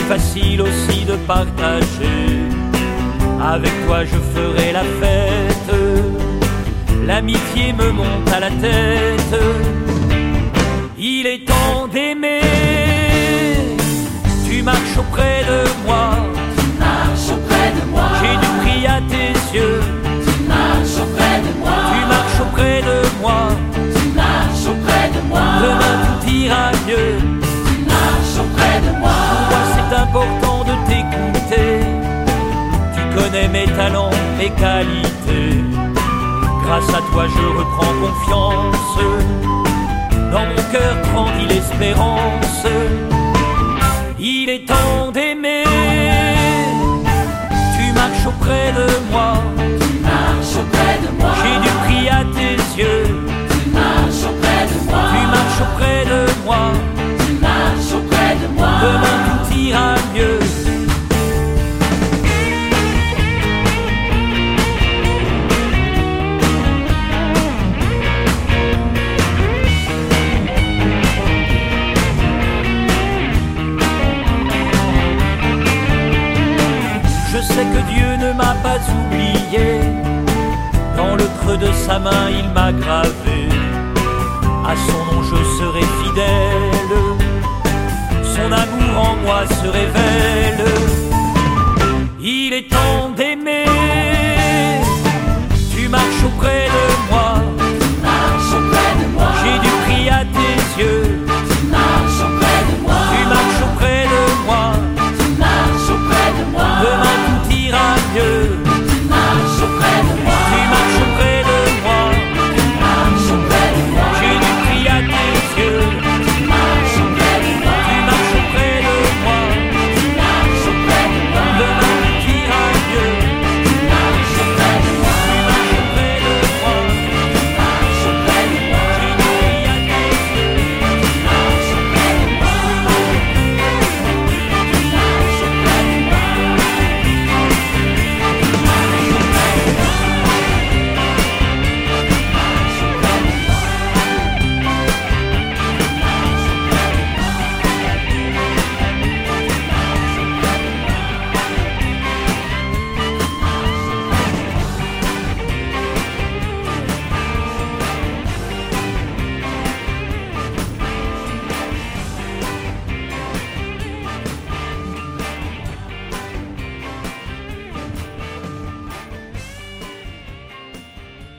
facile aussi de partager. Avec toi je ferai la fête, l'amitié me monte à la tête. Il est temps d'aimer, tu marches auprès de moi, tu marches auprès de moi. J'ai du prix à tes yeux, tu marches auprès de moi, tu marches auprès de moi, tu marches auprès de moi. Demain tout ira mieux, tu marches auprès de moi. Pour moi c'est important de t'écouter, tu connais mes talents, mes qualités. Grâce à toi je reprends confiance, dans mon cœur grandit l'espérance. Il est temps d'aimer, tu marches auprès de moi, tu marches auprès de moi. J'ai du prix à tes yeux, tu marches auprès de moi, tu marches auprès de moi, tu marches auprès de moi. Demain tout ira mieux. Je sais que Dieu ne m'a pas oublié, dans le creux de sa main il m'a gravé. À son nom je serai fidèle, son amour en moi se révèle. Il est temps